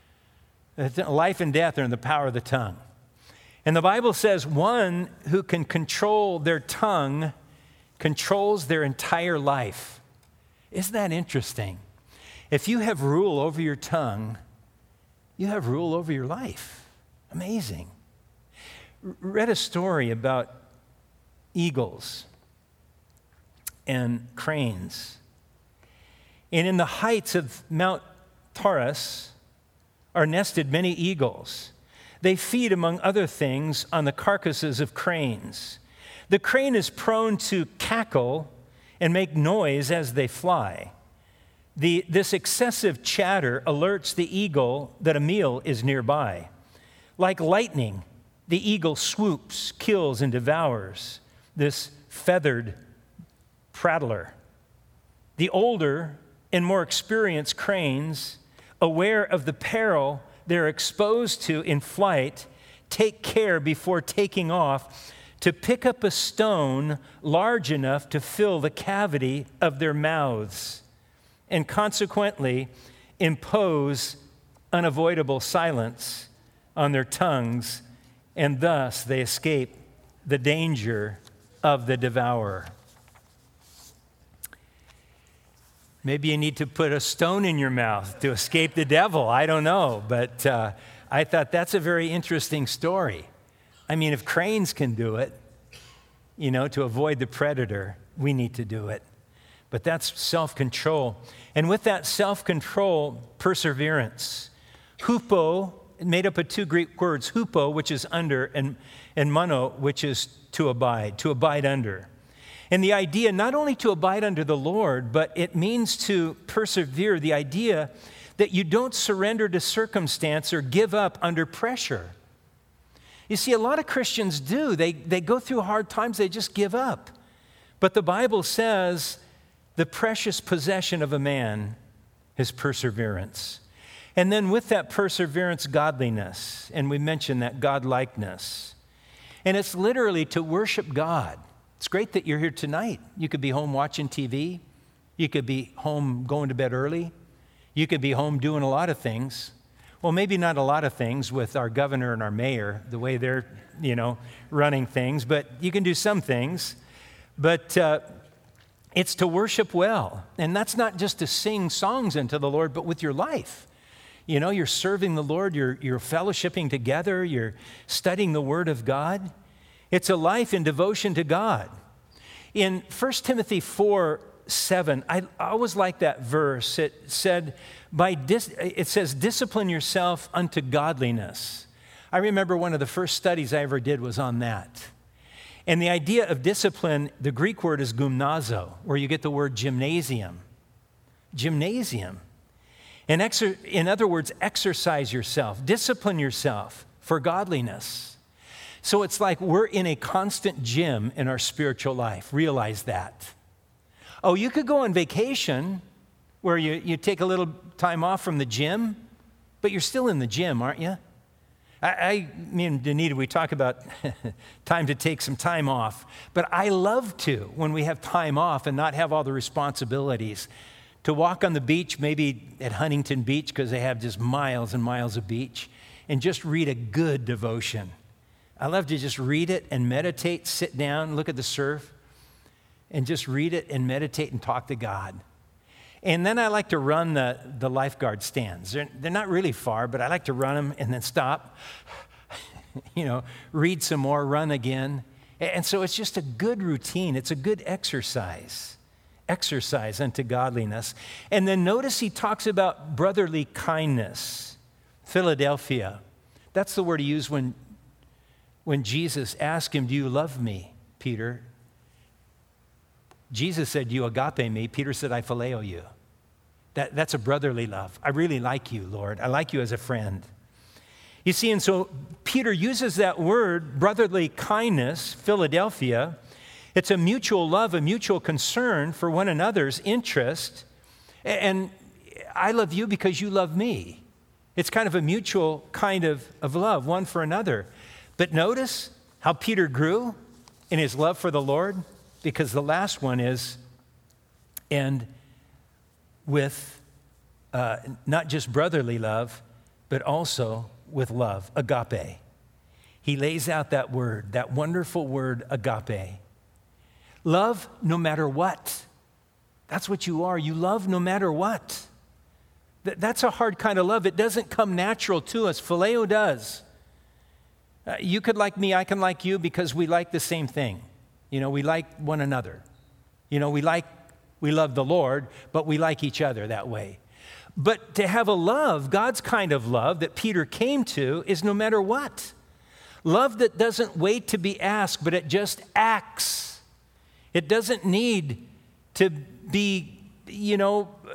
Life and death are in the power of the tongue. And the Bible says one who can control their tongue controls their entire life. Isn't that interesting? If you have rule over your tongue, you have rule over your life. Amazing. Read a story about eagles and cranes. And in the heights of Mount Taurus are nested many eagles. They feed, among other things, on the carcasses of cranes. The crane is prone to cackle and make noise as they fly. The, this excessive chatter alerts the eagle that a meal is nearby. Like lightning, the eagle swoops, kills, and devours this feathered prattler. The older and more experienced cranes, aware of the peril they're exposed to in flight, take care before taking off to pick up a stone large enough to fill the cavity of their mouths and consequently impose unavoidable silence on their tongues, and thus they escape the danger of the devourer. Maybe you need to put a stone in your mouth to escape the devil. I don't know, but uh, I thought that's a very interesting story. I mean, if cranes can do it, you know, to avoid the predator, we need to do it. But that's self-control. And with that self-control, perseverance. Hupo, made up of two Greek words, hupo, which is under, and, and mono, which is to abide, to abide under. And the idea, not only to abide under the Lord, but it means to persevere, the idea that you don't surrender to circumstance or give up under pressure. You see, a lot of Christians do. They, they go through hard times, they just give up. But the Bible says the precious possession of a man is perseverance. And then with that perseverance, godliness. And we mentioned that godlikeness. And it's literally to worship God. It's great that you're here tonight. You could be home watching T V. You could be home going to bed early. You could be home doing a lot of things. Well, maybe not a lot of things with our governor and our mayor, the way they're, you know, running things, but you can do some things. But uh, it's to worship well. And that's not just to sing songs unto the Lord, but with your life. You know, you're serving the Lord, you're, you're fellowshipping together, you're studying the Word of God. It's a life in devotion to God. In First Timothy four seven, I always like that verse. It said, by dis- it says, discipline yourself unto godliness. I remember one of the first studies I ever did was on that. And the idea of discipline, the Greek word is gymnazo, where you get the word gymnasium. Gymnasium. In, exer- in other words, exercise yourself, discipline yourself, for godliness. So it's like we're in a constant gym in our spiritual life. Realize that. Oh, you could go on vacation where you, you take a little time off from the gym, but you're still in the gym, aren't you? I, I me and Danita, we talk about time to take some time off, but I love to, when we have time off and not have all the responsibilities, to walk on the beach, maybe at Huntington Beach, because they have just miles and miles of beach, and just read a good devotion. I love to just read it and meditate, sit down, look at the surf, and just read it and meditate and talk to God. And then I like to run the, the lifeguard stands. They're, they're not really far, but I like to run them and then stop, you know, read some more, run again. And so it's just a good routine. It's a good exercise, exercise unto godliness. And then notice he talks about brotherly kindness, Philadelphia. That's the word he used when When Jesus asked him, do you love me, Peter? Jesus said, do you agape me? Peter said, I phileo you. That, that's a brotherly love. I really like you, Lord. I like you as a friend. You see, and so Peter uses that word, brotherly kindness, Philadelphia. It's a mutual love, a mutual concern for one another's interest. And I love you because you love me. It's kind of a mutual kind of, of love, one for another. But notice how Peter grew in his love for the Lord, because the last one is, and with uh, not just brotherly love, but also with love, agape. He lays out that word, that wonderful word, agape. Love no matter what. That's what you are. You love no matter what. That's a hard kind of love. It doesn't come natural to us. Phileo does. Uh, you could like me, I can like you because we like the same thing. You know, we like one another. You know, we like, we love the Lord, but we like each other that way. But to have a love, God's kind of love that Peter came to, is no matter what. Love that doesn't wait to be asked, but it just acts. It doesn't need to be, you know, uh,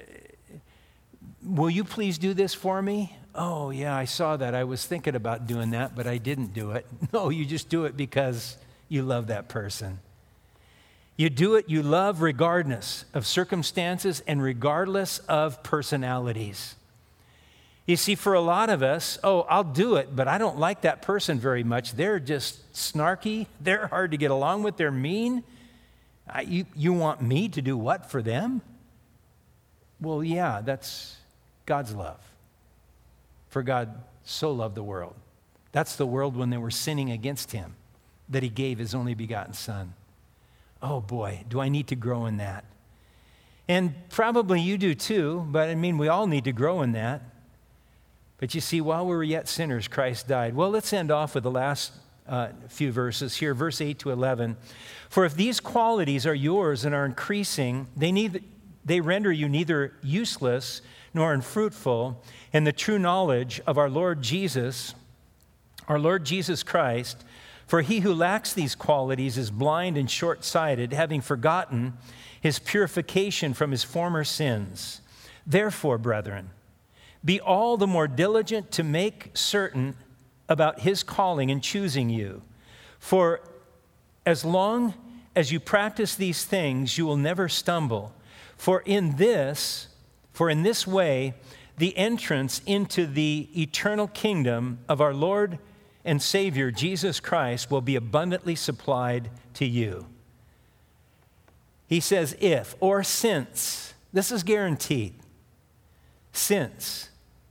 will you please do this for me? Oh, yeah, I saw that. I was thinking about doing that, but I didn't do it. No, you just do it because you love that person. You do it, you love regardless of circumstances and regardless of personalities. You see, for a lot of us, oh, I'll do it, but I don't like that person very much. They're just snarky. They're hard to get along with. They're mean. I, you, you want me to do what for them? Well, yeah, that's God's love. For God so loved the world. That's the world when they were sinning against him, that he gave his only begotten son. Oh boy, do I need to grow in that. And probably you do too, but I mean, we all need to grow in that. But you see, while we were yet sinners, Christ died. Well, let's end off with the last uh, few verses here, verse eight to eleven. For if these qualities are yours and are increasing, they need, they render you neither useless nor unfruitful in the true knowledge of our Lord Jesus, our Lord Jesus Christ. For he who lacks these qualities is blind and short-sighted, having forgotten his purification from his former sins. Therefore, brethren, be all the more diligent to make certain about his calling and choosing you. For as long as you practice these things, you will never stumble. For in this, for in this way, the entrance into the eternal kingdom of our Lord and Savior, Jesus Christ, will be abundantly supplied to you. He says, if or since, this is guaranteed, since,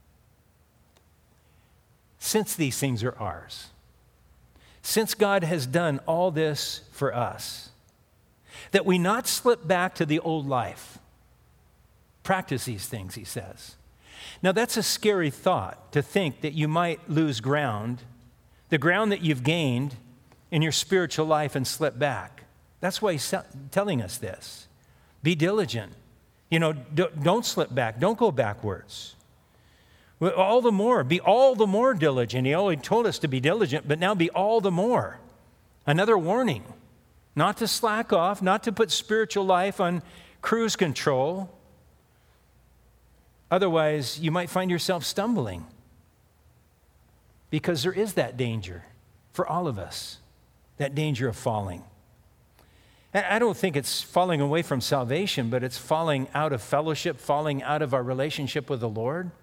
since these things are ours, since God has done all this for us, that we not slip back to the old life. Practice these things, he says. Now, that's a scary thought, to think that you might lose ground, the ground that you've gained in your spiritual life, and slip back. That's why he's telling us this. Be diligent. You know, don't slip back. Don't go backwards. All the more, be all the more diligent. He only told us to be diligent, but now be all the more. Another warning, not to slack off, not to put spiritual life on cruise control. Otherwise, you might find yourself stumbling. because there is that danger for all of us, that danger of falling. And I don't think it's falling away from salvation, but it's falling out of fellowship, falling out of our relationship with the Lord.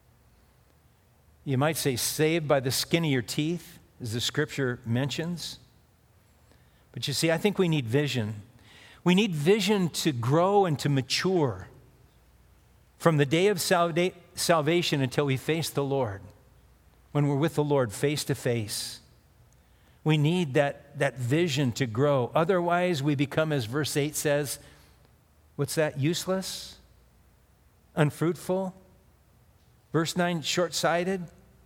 You might say saved by the skin of your teeth, as the scripture mentions. But you see, I think we need vision. We need vision to grow and to mature from the day of salva- salvation until we face the Lord, when we're with the Lord face to face. We need that, that vision to grow. Otherwise, we become, as verse eight says, what's that? Useless? Unfruitful? Verse nine, short-sighted?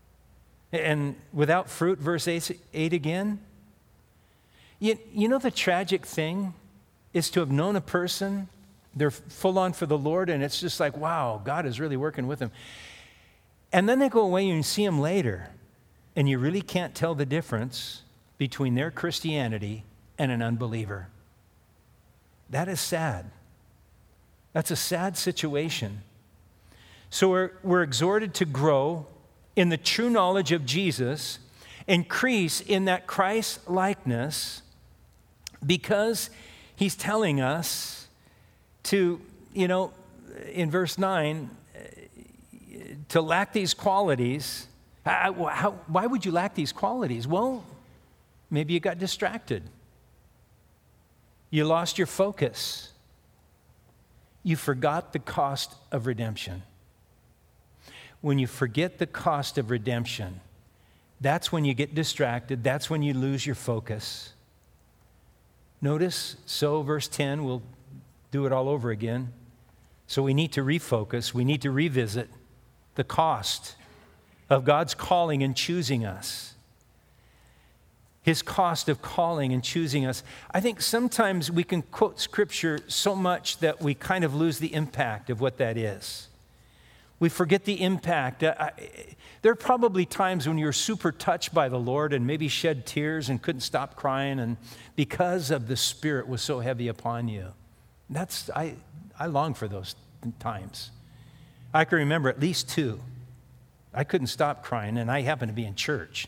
And without fruit, verse eight, eight again? You, you know the tragic thing is to have known a person, they're full on for the Lord, and it's just like, wow, God is really working with them. And then they go away and you see them later, and you really can't tell the difference between their Christianity and an unbeliever. That is sad. That's a sad situation. So we're, we're exhorted to grow in the true knowledge of Jesus, increase in that Christ-likeness, because he's telling us to, you know, in verse nine, to lack these qualities. How, how, why would you lack these qualities? Well, maybe you got distracted. You lost your focus. You forgot the cost of redemption. When you forget the cost of redemption, that's when you get distracted. That's when you lose your focus. Notice, so verse ten, we'll do it all over again. So we need to refocus. We need to revisit the cost of God's calling and choosing us. His cost of calling and choosing us. I think sometimes we can quote Scripture so much that we kind of lose the impact of what that is. We forget the impact. I, there are probably times when you're super touched by the Lord and maybe shed tears and couldn't stop crying, and because of the Spirit was so heavy upon you. That's I, I long for those times. I can remember at least two. I couldn't stop crying, and I happened to be in church.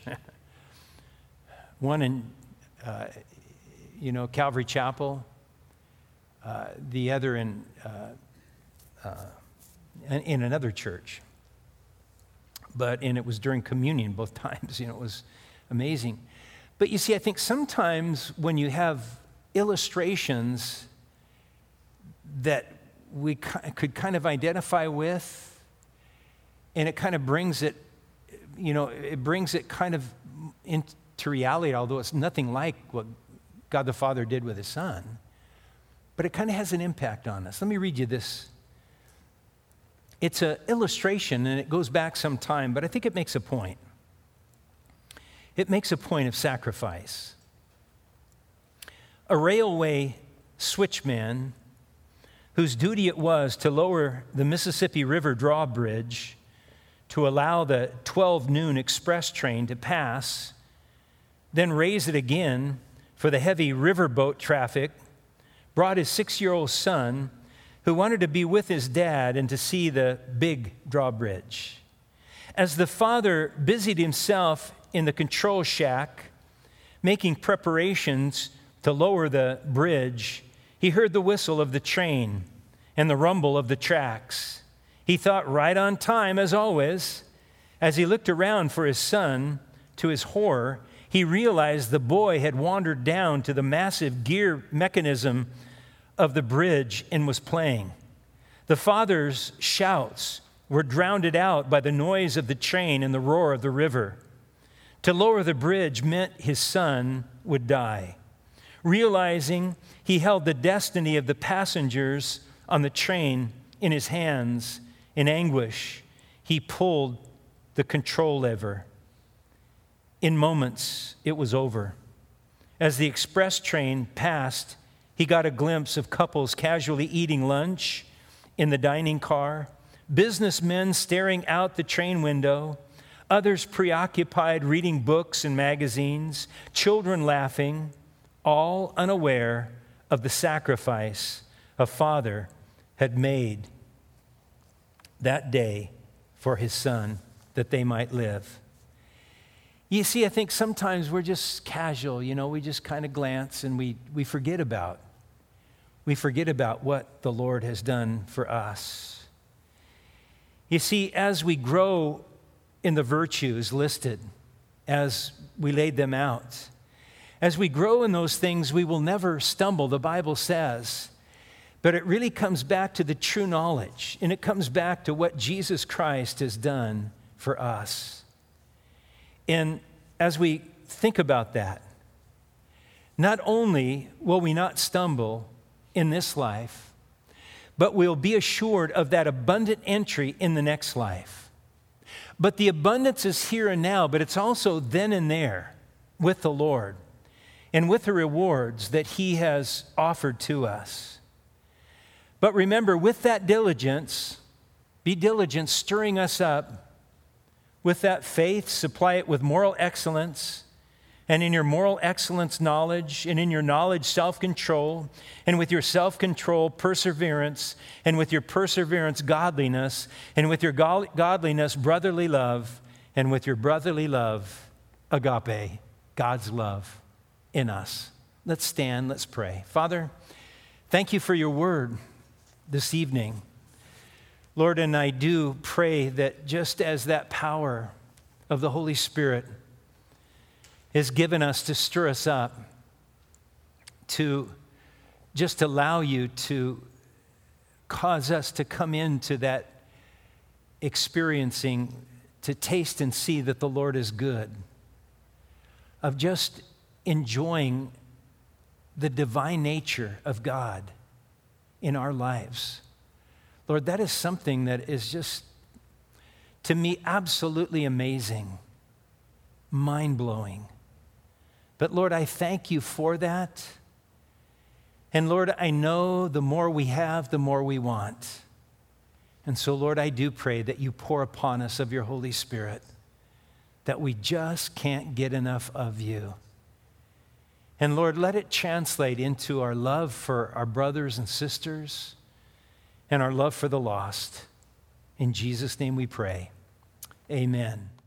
One in, uh, you know, Calvary Chapel. Uh, the other in, uh, uh, in another church. But, and it was during communion both times. You know, it was amazing. But you see, I think sometimes when you have illustrations that we could kind of identify with, and it kind of brings it, you know, it brings it kind of into reality, although it's nothing like what God the Father did with his Son, but it kind of has an impact on us. Let me read you this. It's an illustration, and it goes back some time, but I think it makes a point. It makes a point of sacrifice. A railway switchman whose duty it was to lower the Mississippi River drawbridge to allow the twelve noon express train to pass, then raise it again for the heavy riverboat traffic, brought his six-year-old son, who wanted to be with his dad and to see the big drawbridge. As the father busied himself in the control shack, making preparations to lower the bridge, he heard the whistle of the train and the rumble of the tracks. He thought right on time, as always. As he looked around for his son, to his horror, he realized the boy had wandered down to the massive gear mechanism of the bridge and was playing. The father's shouts were drowned out by the noise of the train and the roar of the river. To lower the bridge meant his son would die. Realizing he held the destiny of the passengers on the train in his hands, in anguish, he pulled the control lever. In moments, it was over. As the express train passed, he got a glimpse of couples casually eating lunch in the dining car, businessmen staring out the train window, others preoccupied reading books and magazines, children laughing, all unaware of the sacrifice a father had made that day for his son that they might live. You see, I think sometimes we're just casual, you know, we just kind of glance and we, we forget about, we forget about what the Lord has done for us. You see, as we grow in the virtues listed, as we laid them out, as we grow in those things, we will never stumble, the Bible says. But it really comes back to the true knowledge, and it comes back to what Jesus Christ has done for us. And as we think about that, not only will we not stumble in this life, but we'll be assured of that abundant entry in the next life. But the abundance is here and now, but it's also then and there with the Lord and with the rewards that He has offered to us. But remember, with that diligence, be diligent, stirring us up. With that faith, supply it with moral excellence, and in your moral excellence, knowledge, and in your knowledge, self-control, and with your self-control, perseverance, and with your perseverance, godliness, and with your go- godliness, brotherly love, and with your brotherly love, agape, God's love in us. Let's stand, let's pray. Father, thank you for your word this evening. Lord, and I do pray that just as that power of the Holy Spirit is given us to stir us up, to just allow you to cause us to come into that experiencing, to taste and see that the Lord is good, of just enjoying the divine nature of God in our lives. Lord, that is something that is just, to me, absolutely amazing, mind-blowing. But Lord, I thank you for that. And Lord, I know the more we have, the more we want. And so, Lord, I do pray that you pour upon us of your Holy Spirit, that we just can't get enough of you. And Lord, let it translate into our love for our brothers and sisters, and our love for the lost. In Jesus' name we pray. Amen.